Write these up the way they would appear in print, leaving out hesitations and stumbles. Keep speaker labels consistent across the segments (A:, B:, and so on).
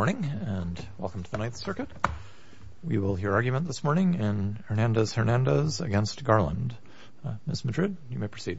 A: morning and welcome to the Ninth Circuit. We will hear argument this morning in Hernandez against Garland. Ms. Madrid, you may proceed.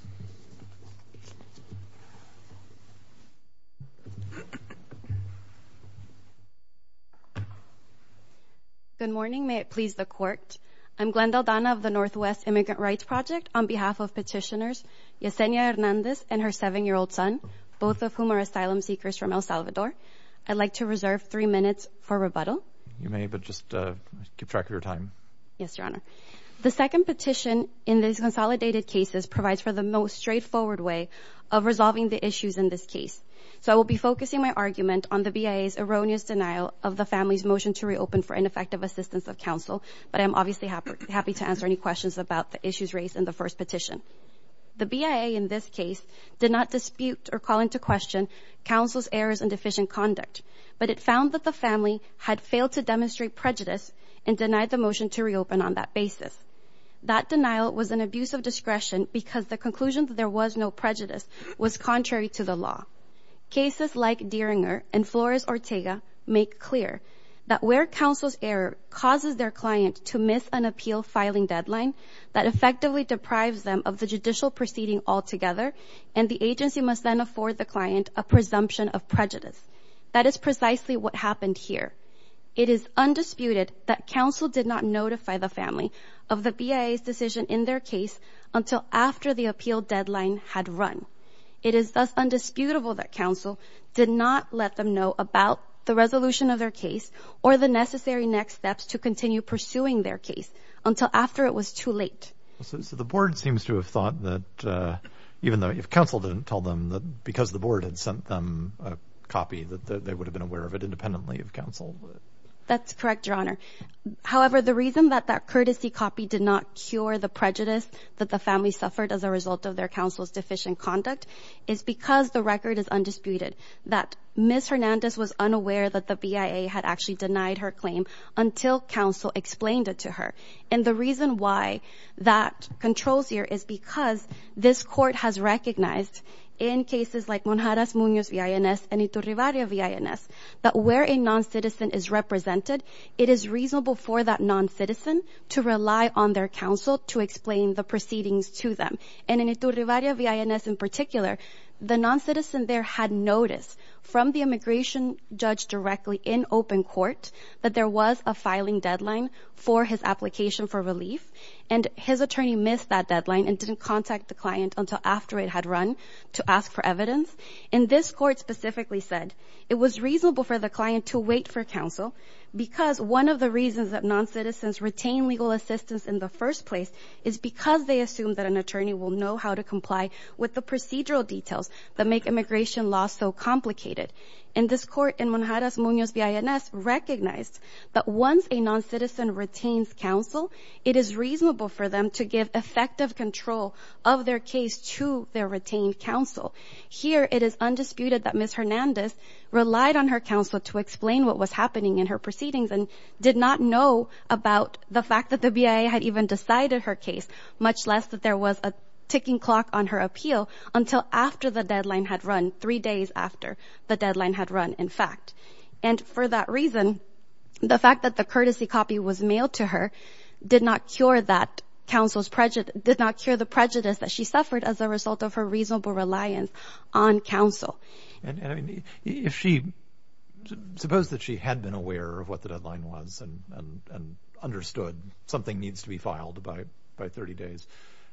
B: Good morning. May it please the court. I'm Glenda Aldana of the Northwest Immigrant Rights Project on behalf of petitioners Yesenia Hernandez and her 7-year-old son, both of whom are asylum seekers from El Salvador. I'd like to reserve 3 minutes for rebuttal.
A: You may, but just keep track of your time.
B: Yes, Your Honor. The second petition in these consolidated cases provides for the most straightforward way of resolving the issues in this case. So I will be focusing my argument on the BIA's erroneous denial of the family's motion to reopen for ineffective assistance of counsel, but I'm obviously happy to answer any questions about the issues raised in the first petition. The BIA in this case did not dispute or call into question counsel's errors and deficient conduct, but it found that the family had failed to demonstrate prejudice and denied the motion to reopen on that basis. That denial was an abuse of discretion because the conclusion that there was no prejudice was contrary to the law. Cases like Dieringer and Flores-Ortega make clear that where counsel's error causes their client to miss an appeal filing deadline, that effectively deprives them of the judicial proceeding altogether, and the agency must then afford the client a presumption of prejudice. That is precisely what happened here. It is undisputed that counsel did not notify the family of the BIA's decision in their case until after the appeal deadline had run. It is thus undisputable that counsel did not let them know about the resolution of their case or the necessary next steps to continue pursuing their case until after it was too late.
A: So the board seems to have thought that even though if counsel didn't tell them that because the board had sent them a copy that they would have been aware of it independently of counsel.
B: That's correct, Your Honor. However, the reason that courtesy copy did not cure the prejudice that the family suffered as a result of their counsel's deficient conduct is because the record is undisputed that Ms. Hernandez was unaware that the BIA had actually denied her claim until counsel explained it to her. And the reason why that controls here is because this court has recognized in cases like Monjaras Munoz v. INS and Iturribarria v. INS, that where a non-citizen is represented, it is reasonable for that non-citizen to rely on their counsel to explain the proceedings to them. And in Iturribarria v. INS in particular, the non-citizen there had notice from the immigration judge directly in open court that there was a filing deadline for his application for relief, and his attorney missed that deadline and didn't contact the client until after it had run to ask for evidence. And this court specifically said it was reasonable for the client to wait for counsel because one of the reasons that non-citizens retain legal assistance in the first place is because they assume that an attorney will know how to comply with the procedural details that make immigration law so complicated. And this court in Monjaras Munoz v. INS recognized that once a non-citizen retains counsel, it is reasonable for them to give effective control of their case to their retained counsel. Here, it is undisputed that Ms. Hernandez relied on her counsel to explain what was happening in her proceedings and did not know about the fact that the BIA had even decided her case, much less that there was a ticking clock on her appeal until after the deadline had run, 3 days after the deadline had run, in fact. And for that reason, the fact that the courtesy copy was mailed to her did not cure that counsel's prejudice, did not cure the prejudice that she suffered as a result of her reasonable reliance on counsel.
A: And I mean, if she, suppose that she had been aware of what the deadline was and understood something needs to be filed by 30 days,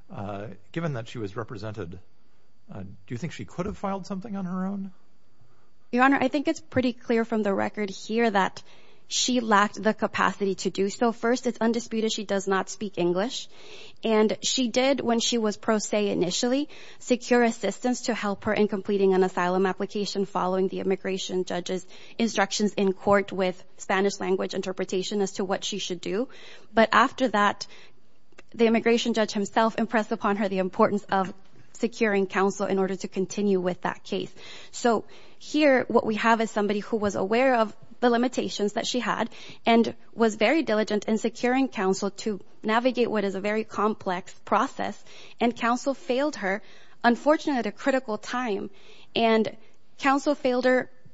A: given that she was represented, do you think she could have filed something on her own?
B: Your Honor, I think it's pretty clear from the record here that she lacked the capacity to do so. First, it's undisputed she does not speak English. And she did, when she was pro se initially, secure assistance to help her in completing an asylum application following the immigration judge's instructions in court with Spanish language interpretation as to what she should do. But after that, the immigration judge himself impressed upon her the importance of securing counsel in order to continue with that case. So here, what we have is somebody who was aware of the limitations that she had and was very diligent in securing counsel to navigate what is a very complex process. And counsel failed her, unfortunately, at a critical time. And counsel failed her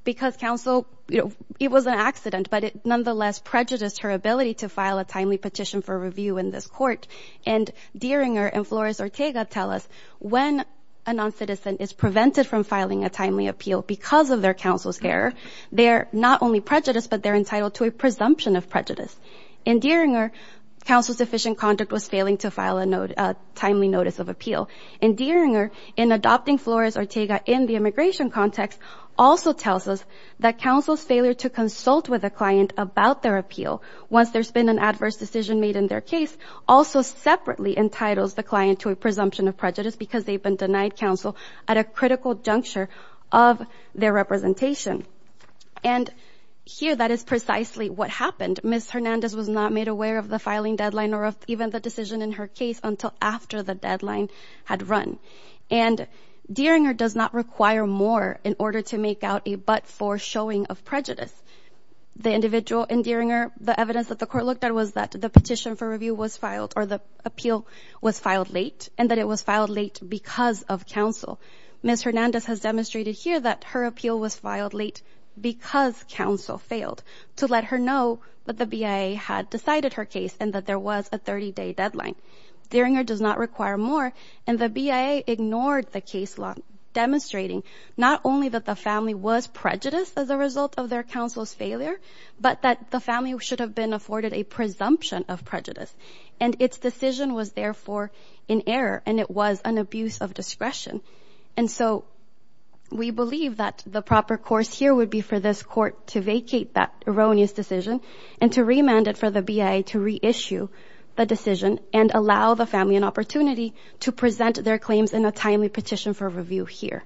B: because counsel, it was an accident, but it nonetheless prejudiced her ability to file a timely petition for review in this court. And Dieringer and Flores-Ortega tell us when a non-citizen is prevented from filing a timely appeal because of their counsel's error, they're not only prejudiced, but they're entitled to a presumption of prejudice. In Dieringer, counsel's deficient conduct was failing to file a timely notice of appeal. And Dieringer, in adopting Flores-Ortega in the immigration context, also tells us that counsel's failure to consult with a client about their appeal once there's been an adverse decision made in their case also separately entitles the client to a presumption of prejudice because they've been denied counsel at a critical juncture of their representation. And here, that is precisely what happened. Ms. Hernandez was not made aware of the filing deadline or of even the decision in her case until after the deadline had run. And Dieringer does not require more in order to make out a but-for showing of prejudice. The individual in Dieringer, the evidence that the court looked at was that the petition for review was filed, or the appeal was filed late, and that it was filed late because of counsel. Ms. Hernandez has demonstrated here that her appeal was filed late because counsel failed to let her know that the BIA had decided her case and that there was a 30-day deadline. Dieringer does not require more, and the BIA ignored the case law, demonstrating not only that the family was prejudiced as a result of their counsel's failure, but that the family should have been afforded a presumption of prejudice. And its decision was therefore in error, and it was an abuse of discretion. And so we believe that the proper course here would be for this court to vacate that erroneous decision and to remand it for the BIA to reissue the decision and allow the family an opportunity to present their claims in a timely petition for review here.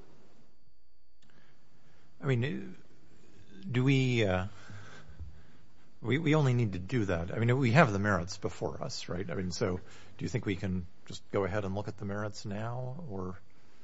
A: I mean, do we only need to do that? I mean, we have the merits before us, right? I mean, so do you think we can just go ahead and look at the merits now, or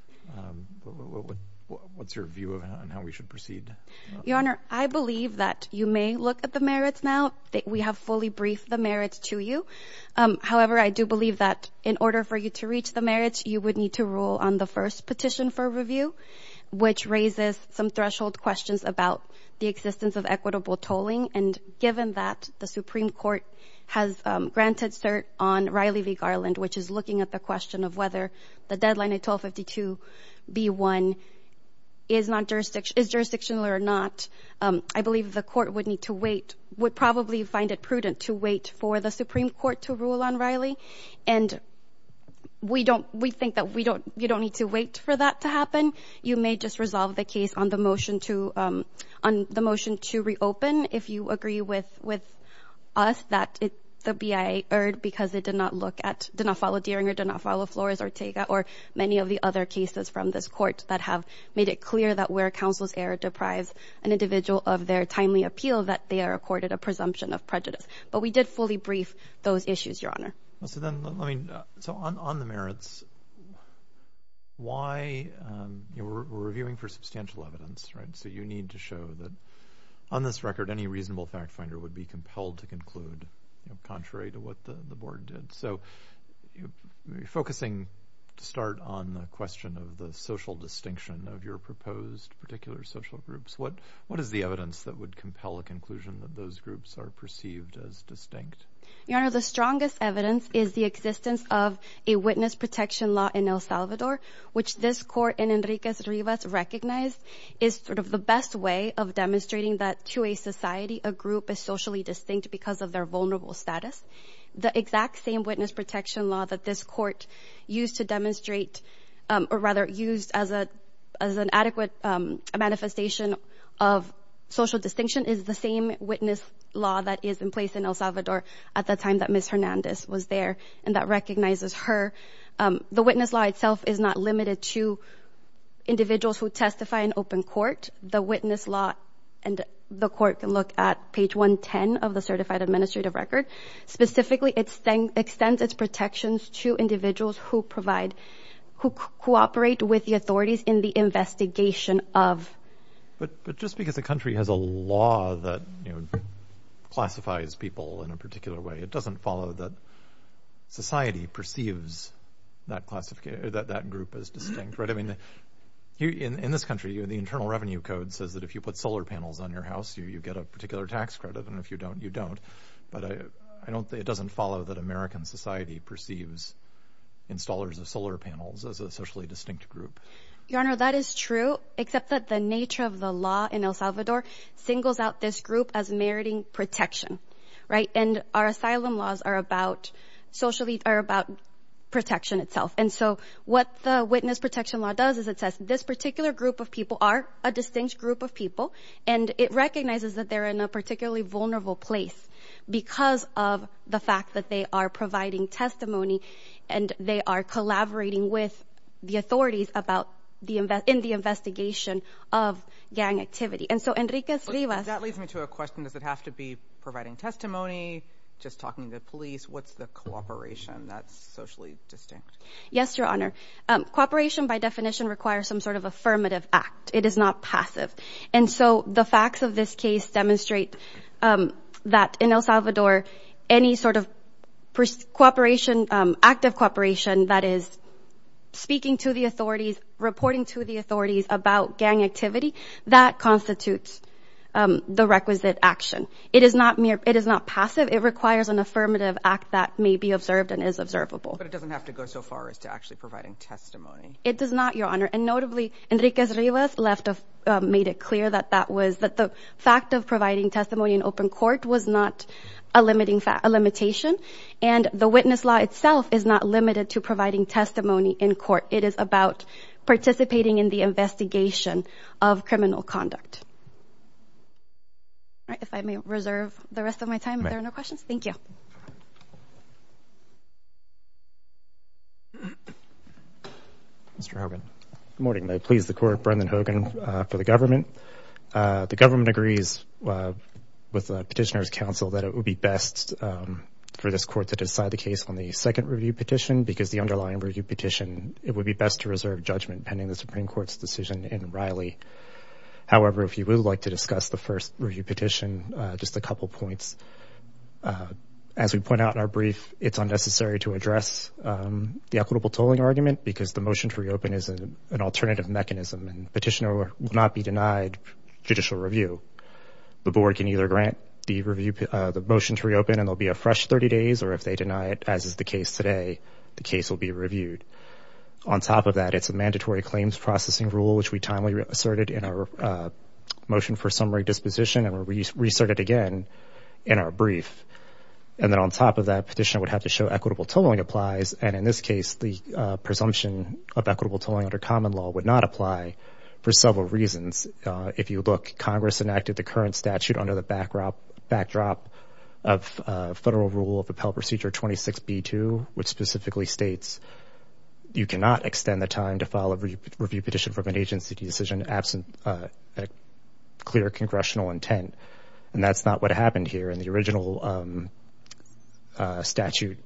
A: what's your view on how we should proceed?
B: Your Honor, I believe that you may look at the merits now. We have fully briefed the merits to you. However, I do believe that in order for you to reach the merits, you would need to rule on the first petition for review, which raises some threshold questions about the existence of equitable tolling. And given that the Supreme Court has granted cert on Riley v. Garland, which is looking at the question of whether the deadline at 1252b1 is jurisdictional or not, I believe the court would need to wait, would probably find it prudent to wait for the Supreme Court to rule on Riley. And we think that you don't need to wait for that to happen. You may just resolve the case on the motion to reopen if you agree with us that the BIA erred because it did not follow Dieringer, did not follow Flores-Ortega, or many of the other cases from this court that have made it clear that where counsel's error deprives an individual of their timely appeal, that they are accorded a presumption of prejudice. But we did fully brief those issues, Your Honor.
A: So then, so on the merits, why we're reviewing for substantial evidence, right? So you need to show that on this record, any reasonable fact finder would be compelled to conclude, contrary to what the board did. So you're focusing to start on the question of the social distinction of your proposed particular social groups. What is the evidence that would compel a conclusion that those groups are perceived as distinct?
B: Your Honor, the strongest evidence is the existence of a witness protection law in El Salvador, which this court in Enriquez-Rivas recognized is sort of the best way of demonstrating that to a society, a group is socially distinct because of their vulnerable status. The exact same witness protection law that this court used to demonstrate, or rather used as an adequate manifestation of social distinction, is the same witness law that is in place in El Salvador at the time that Ms. Hernandez was there, and that recognizes her. The witness law itself is not limited to individuals who testify in open court. The witness law, and the court can look at page 110 of the certified administrative record. Specifically, it extends its protections to individuals who cooperate with the authorities in the investigation of.
A: But just because a country has a law that classifies people in a particular way, it doesn't follow that society perceives that classification, that group as distinct, right? I mean, Here in this country, the Internal Revenue Code says that if you put solar panels on your house, you get a particular tax credit, and if you don't, you don't. But it doesn't follow that American society perceives installers of solar panels as a socially distinct group.
B: Your Honor, that is true, except that the nature of the law in El Salvador singles out this group as meriting protection, right? And our asylum laws are about protection itself. And so what the witness protection law does is it says this particular group of people are a distinct group of people, and it recognizes that they're in a particularly vulnerable place because of the fact that they are providing testimony and they are collaborating with the authorities about in the investigation of gang activity. And so Enriquez Rivas...
C: That leads me to a question. Does it have to be providing testimony, just talking to the police? What's the cooperation that's socially distinct?
B: Yes, Your Honor. Cooperation by definition requires some sort of affirmative act. It is not passive. And so the facts of this case demonstrate that in El Salvador, any sort of cooperation, active cooperation that is speaking to the authorities, reporting to the authorities about gang activity, that constitutes the requisite action. It is not passive. It requires an affirmative act that may be observed and is observable.
C: But it doesn't have to go so far as to actually providing testimony.
B: It does not, Your Honor. And notably, Enriquez Rivas made it clear that the fact of providing testimony in open court was not a limitation, and the witness law itself is not limited to providing testimony in court. It is about participating in the investigation of criminal conduct. All right, if I may reserve the rest of my time, if there are no questions. Thank you.
A: Mr. Hogan.
D: Good morning. May it please the Court, Brendan Hogan for the government. The government agrees with the petitioner's counsel that it would be best for this court to decide the case on the second review petition, because the underlying review petition, it would be best to reserve judgment pending the Supreme Court's decision in Riley. However, if you would like to discuss the first review petition, just a couple points. As we point out in our brief, it's unnecessary to address the equitable tolling argument because the motion to reopen is an alternative mechanism, and petitioner will not be denied judicial review. The board can either grant the motion to reopen and there'll be a fresh 30 days, or if they deny it, as is the case today, the case will be reviewed. On top of that, it's a mandatory claims processing rule, which we timely asserted in our motion for summary disposition, and we reasserted again in our brief. And then on top of that, petitioner would have to show equitable tolling applies, and in this case, the presumption of equitable tolling under common law would not apply for several reasons. If you look, Congress enacted the current statute under the backdrop of Federal Rule of Appellate Procedure 26B2, which specifically states you cannot extend the time to file a review petition from an agency decision absent a clear congressional intent. And that's not what happened here. In the original statute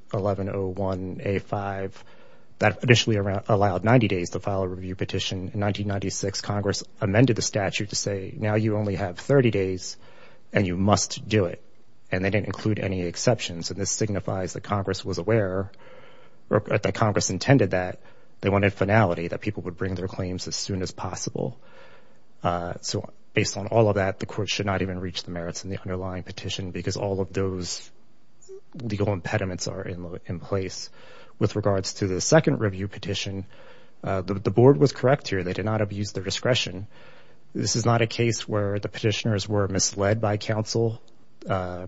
D: 1101A5, that initially allowed 90 days to file a review petition. In 1996, Congress amended the statute to say, now you only have 30 days and you must do it. And they didn't include any exceptions. And this signifies that Congress was aware, or that Congress intended that they wanted finality, that people would bring their claims as soon as possible. So based on all of that, the court should not even reach the merits in the underlying petition because all of those legal impediments are in place. With regards to the second review petition, the board was correct here. They did not abuse their discretion. This is not a case where the petitioners were misled by counsel. There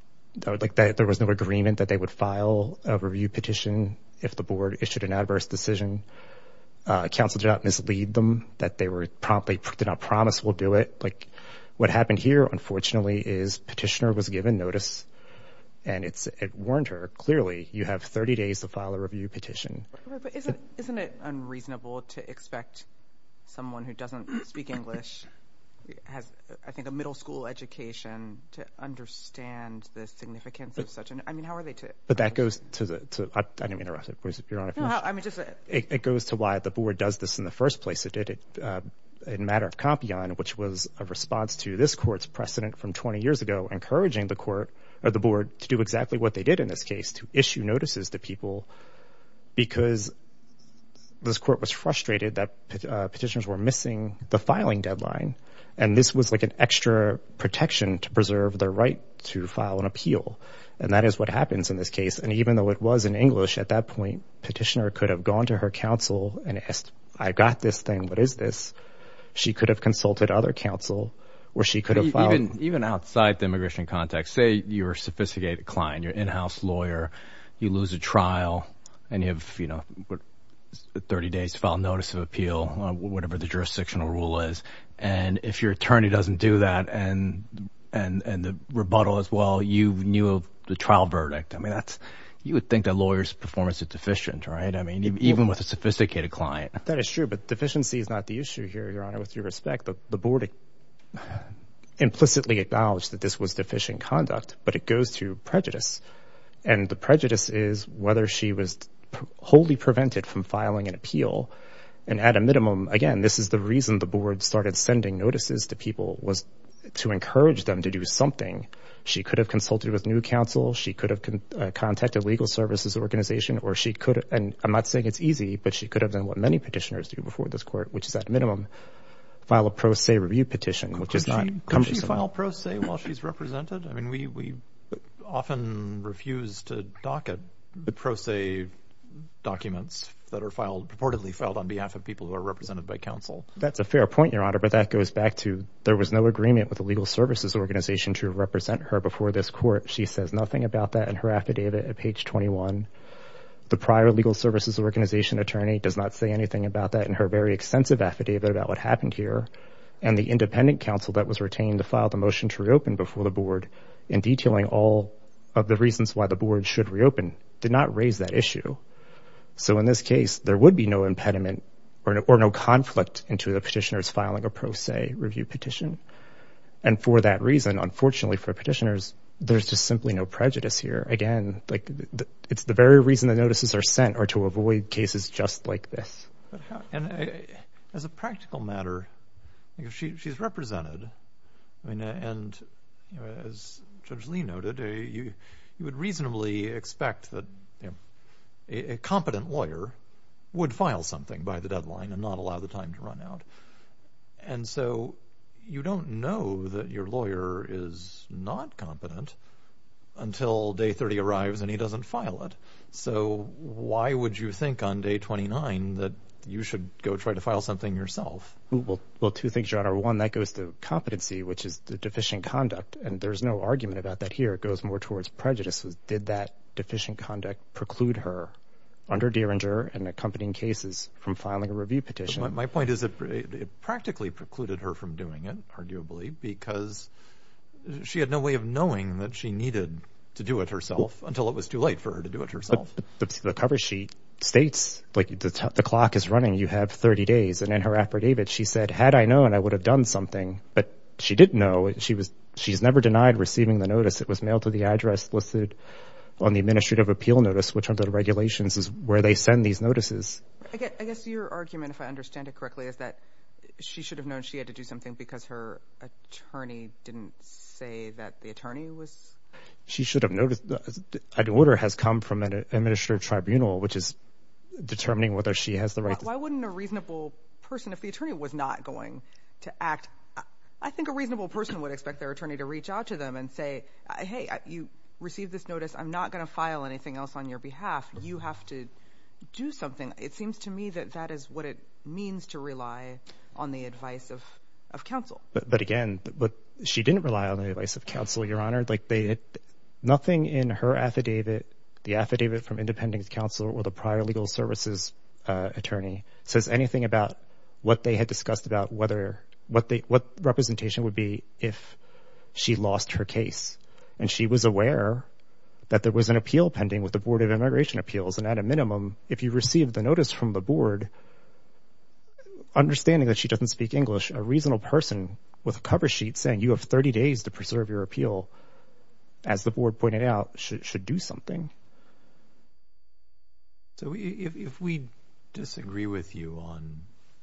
D: was no agreement that they would file a review petition if the board issued an adverse decision. Counsel did not mislead them, that they did not promise we'll do it. Like what happened here, unfortunately, is petitioner was given notice, and it warned her clearly, you have 30 days to file a review petition.
C: But isn't it unreasonable to expect someone who doesn't speak English, has, I think, a middle school education, to understand the significance of such an, I mean, how are they to?
D: But that goes to I didn't interrupt it. Your Honor, it goes to why the board does this in the first place. It did it in matter of Compion, which was a response to this court's precedent from 20 years ago, encouraging the court or the board to do exactly what they did in this case, to issue notices to people, because this court was frustrated that petitioners were missing the filing deadline. And this was like an extra protection to preserve their right to file an appeal. And that is what happens in this case. And even though it was in English at that point, petitioner could have gone to her counsel and asked, I got this thing, what is this? She could have consulted other counsel, or she could have filed.
E: Even outside the immigration context, say you're a sophisticated client, you're an in-house lawyer, you lose a trial, and you have, 30 days to file a notice of appeal, whatever the jurisdictional rule is. And if your attorney doesn't do that and the rebuttal as well, you knew of the trial verdict. I mean, you would think that lawyer's performance is deficient, right? I mean, even with a sophisticated client.
D: That is true, but deficiency is not the issue here, Your Honor, with due respect. The board implicitly acknowledged that this was deficient conduct, but it goes to prejudice. And the prejudice is whether she was wholly prevented from filing an appeal. And at a minimum, again, this is the reason the board started sending notices to people, was to encourage them to do something. She could have consulted with new counsel. She could have contacted legal services organization, or she could, and I'm not saying it's easy, but she could have done what many petitioners do before this court, which is at minimum file a pro se review petition, which is not cumbersome.
A: Could she file pro se while she's represented? I mean, we often refuse to docket pro se documents that are purportedly filed on behalf of people who are represented by counsel.
D: That's a fair point, Your Honor, but that goes back to there was no agreement with the legal services organization to represent her before this court. She says nothing about that in her affidavit at page 21. The prior legal services organization attorney does not say anything about that in her very extensive affidavit about what happened here. And the independent counsel that was retained to file the motion to reopen before the board, in detailing all of the reasons why the board should reopen, did not raise that issue. So in this case, there would be no impediment or no conflict into the petitioners filing a pro se review petition. And for that reason, unfortunately for petitioners, there's just simply no prejudice here. Again, it's the very reason the notices are sent are to avoid cases just like this.
A: As a practical matter, she's represented. I mean, and as Judge Lee noted, you would reasonably expect that a competent lawyer would file something by the deadline and not allow the time to run out. And so you don't know that your lawyer is not competent until day 30 arrives and he doesn't file it. So why would you think on day 29 that you should go try to file something yourself?
D: Well, two things, Your Honor. One, that goes to competency, which is the deficient conduct. And there's no argument about that here. It goes more towards prejudice. Did that deficient conduct preclude her under Derringer and accompanying cases from filing a review petition?
A: My point is that it practically precluded her from doing it, arguably, because she had no way of knowing that she needed to do it herself until it was too late for her to do it herself.
D: But the cover sheet states, like, the clock is running, you have 30 days. And in her affidavit, she said, had I known, I would have done something. But she didn't know. She's never denied receiving the notice. It was mailed to the address listed on the administrative appeal notice, which under the regulations is where they send these notices.
C: I guess your argument, if I understand it correctly, is that she should have known she had to do something because her attorney didn't say that the attorney was...
D: She should have noticed. An order has come from an administrative tribunal, which is determining whether she has the right to...
C: Why wouldn't a reasonable person, if the attorney was not going to act... I think a reasonable person would expect their attorney to reach out to them and say, hey, you received this notice. I'm not going to file anything else on your behalf. You have to do something. It seems to me that that is what it means to rely on the advice of counsel.
D: But again, she didn't rely on the advice of counsel, Your Honor. Nothing in her affidavit, the affidavit from independent counsel or the prior legal services attorney says anything about what they had discussed about what representation would be if she lost her case. And she was aware that there was an appeal pending with the Board of Immigration Appeals. And at a minimum, if you receive the notice from the board, understanding that she doesn't speak English, a reasonable person with a cover sheet saying you have 30 days to preserve your appeal, as the board pointed out, should do something.
A: So if we disagree with you on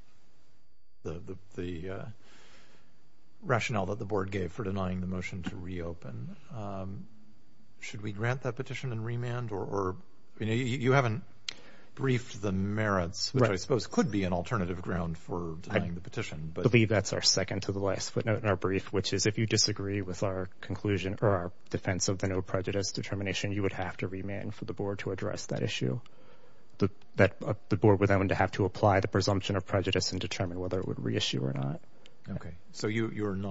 A: the rationale that the board gave for denying the motion to reopen, should we grant that petition and remand, or you haven't briefed the merits, which I suppose could be an alternative ground for denying the petition. But
D: I believe that's our second to the last footnote in our brief, which is if you disagree with our conclusion or our defense of the no prejudice determination, you would have to remand for the board to address that issue. The board would then have to apply the presumption of prejudice and determine whether it would reissue or not.
A: Okay. So you are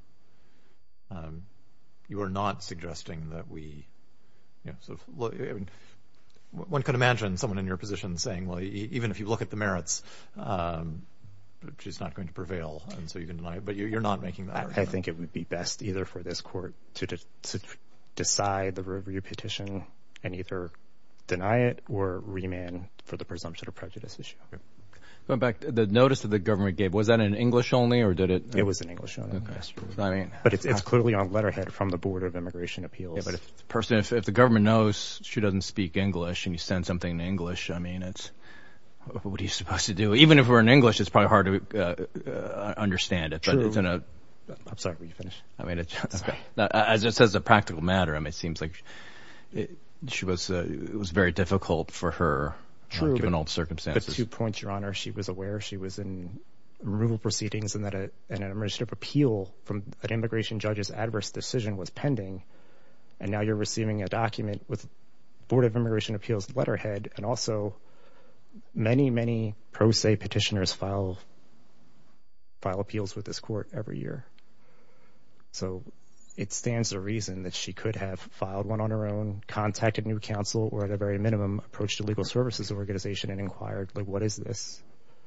A: not suggesting that we, sort of look, I mean, one could imagine someone in your position saying, well, even if you look at the merits, she's not going to prevail, and so you can deny it. But you're not making that argument.
D: I think it would be best either for this court to decide the review petition and either deny it or remand for the presumption of prejudice issue. Okay.
E: Going back, the notice that the government gave, was that in English only, or did it?
D: It was in English only.
E: Okay. I mean,
D: but it's clearly on letterhead from the Board of Immigration Appeals.
E: Yeah, but if the government knows she doesn't speak English and you send something in English, I mean, what are you supposed to do? Even if we're in English, it's probably hard to understand it. But
D: True.
E: it's in a.
D: I'm sorry, will you finish?
E: I mean, as it says, a practical matter. I mean, it seems like it was very difficult for her.
D: True,
E: given all the circumstances.
D: But 2 points, Your Honor. She was aware she was in removal proceedings and that an administrative appeal from an immigration judge's adverse decision was pending. And now you're receiving a document with Board of Immigration Appeals letterhead. And also many, many pro se petitioners file appeals with this court every year. So it stands to reason that she could have filed one on her own, contacted new counsel, or at a very minimum approached a legal services organization and inquired, like, what is this?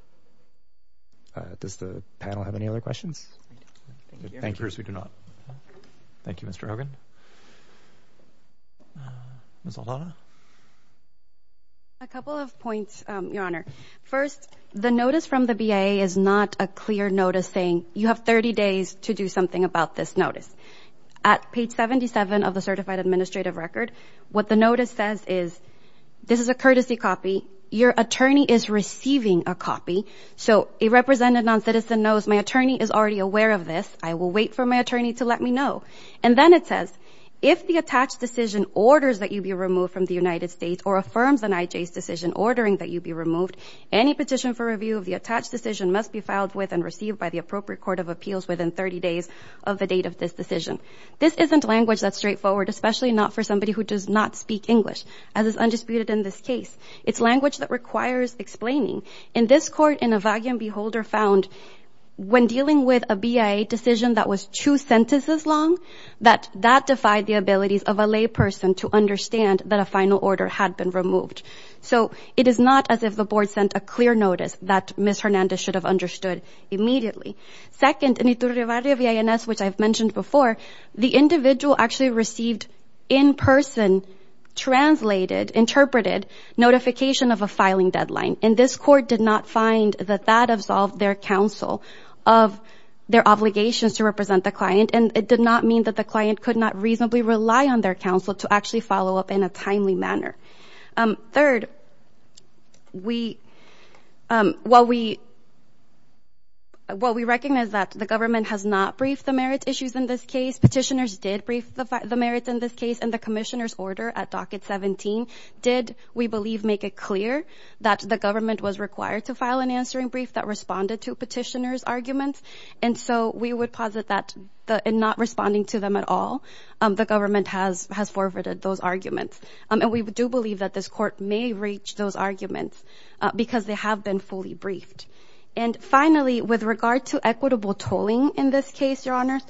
D: Does the panel have any other questions?
C: Thank you.
A: Thank you. We do not. Thank you, Mr. Hogan. Ms. Aldana?
B: A couple of points, Your Honor. First, the notice from the BIA is not a clear notice saying you have 30 days to do something about this notice. At page 77 of the certified administrative record, what the notice says is, this is a courtesy copy. Your attorney is receiving a copy. So a represented non-citizen knows my attorney is already aware of this. I will wait for my attorney to let me know. And then it says, if the attached decision orders that you be removed from the United States or affirms an IJ's decision ordering that you be removed, any petition for review of the attached decision must be filed with and received by the appropriate court of appeals within 30 days of the date of this decision. This isn't language that's straightforward, especially not for somebody who does not speak English, as is undisputed in this case. It's language that requires explaining. In this court, in a Vagian Beholder found, when dealing with a BIA decision that was 2 sentences long, that defied the abilities of a lay person to understand that a final order had been removed. So it is not as if the board sent a clear notice that Ms. Hernandez should have understood immediately. Second, in Iturribarria VINS, which I've mentioned before, the individual actually received in-person interpreted notification of a filing deadline. And this court did not find that absolved their counsel of their obligations to represent the client, and it did not mean that the client could not reasonably rely on their counsel to actually follow up in a timely manner. Third, while we recognize that the government has not briefed the merits issues in this case, petitioners did brief the merits in this case, and the commissioner's order at docket 17 did, we believe, make it clear that the government was required to file an answering brief that responded to petitioners' arguments. And so we would posit that in not responding to them at all, the government has forfeited those arguments. And we do believe that this court may reach those arguments because they have been fully briefed. And finally, with regard to equitable tolling in this case, Your Honors,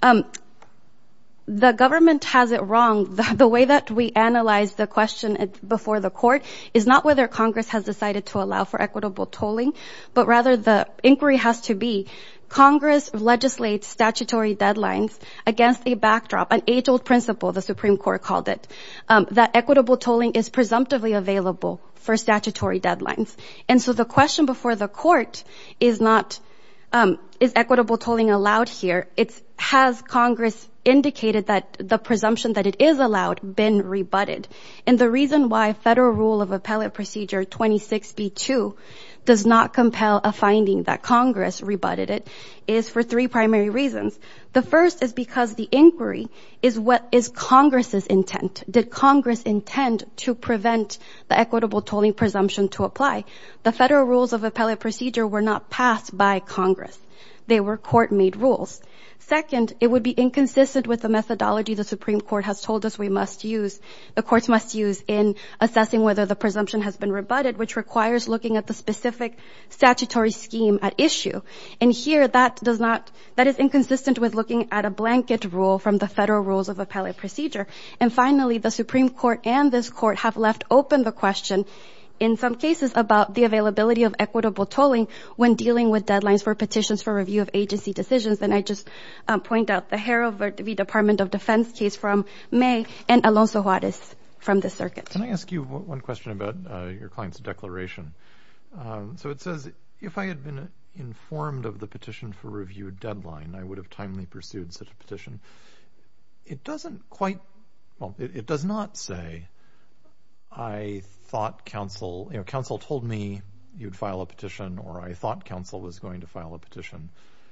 B: the government has it wrong. The way that we analyze the question before the court is not whether Congress has decided to allow for equitable tolling, but rather the inquiry has to be, Congress legislates statutory deadlines against a backdrop, an age-old principle, the Supreme Court called it, that equitable tolling is presumptively available for statutory deadlines. And so the question before the court is not, is equitable tolling allowed here? Has Congress indicated that the presumption that it is allowed been rebutted? And the reason why Federal Rule of Appellate Procedure 26B2 does not compel a finding that Congress rebutted it is for three primary reasons. The first is because the inquiry is what is Congress's intent. Did Congress intend to prevent the equitable tolling presumption to apply? The Federal Rules of Appellate Procedure were not passed by Congress. They were court-made rules. Second, it would be inconsistent with the methodology the Supreme Court has told us the courts must use in assessing whether the presumption has been rebutted, which requires looking at the specific statutory scheme at issue. And here, that is inconsistent with looking at a blanket rule from the Federal Rules of Appellate Procedure. And finally, the Supreme Court and this court have left open the question in some cases about the availability of equitable tolling when dealing with deadlines for petitions for review of agency decisions. And I just point out the Harrow v. Department of Defense case from May and Alonso Juarez from the circuit.
A: Can I ask you one question about your client's declaration? So it says, if I had been informed of the petition for review deadline, I would have timely pursued such a petition. It doesn't it does not say, I thought counsel told me you'd file a petition, or I thought counsel was going to file a petition.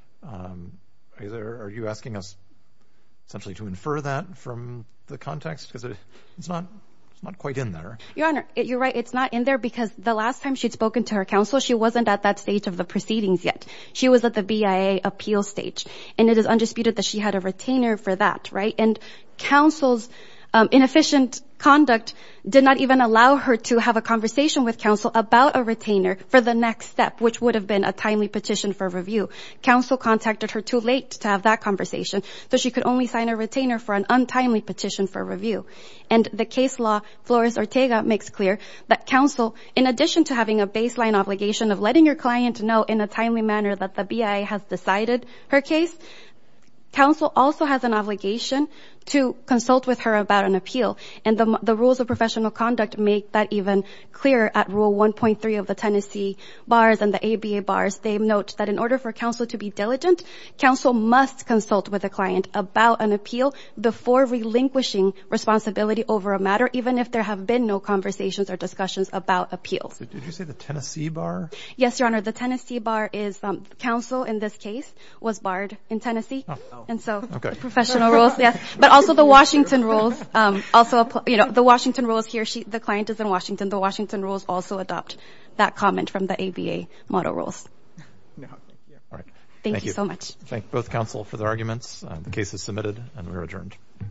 A: Are you asking us essentially to infer that from the context? Because it's not quite in there.
B: Your Honor, you're right. It's not in there because the last time she'd spoken to her counsel, she wasn't at that stage of the proceedings yet. She was at the BIA appeal stage. And it is undisputed that she had a retainer for that, right? And counsel's inefficient conduct did not even allow her to have a conversation with counsel about a retainer for the next step, which would have been a timely petition for review. Counsel contacted her too late to have that conversation, so she could only sign a retainer for an untimely petition for review. And the case law, Flores-Ortega, makes clear that counsel, in addition to having a baseline obligation of letting your client know in a timely manner that the BIA has decided her case, counsel also has an obligation to consult with her about an appeal. And the rules of professional conduct make that even clearer at Rule 1.3 of the Tennessee bars and the ABA bars. They note that in order for counsel to be diligent, counsel must consult with the client about an appeal before relinquishing responsibility over a matter, even if there have been no conversations or discussions about appeals.
A: Did you say the Tennessee bar?
B: Yes, Your Honor. The Tennessee bar is counsel in this case was barred in Tennessee. And so the professional rules, yes. But also the Washington rules also apply. The Washington rules here, the client is in Washington. The Washington rules also adopt that comment from the ABA model rules.
C: No, thank you.
A: All right.
B: Thank you so much.
A: Thank both counsel for their arguments. The case is submitted and we're adjourned.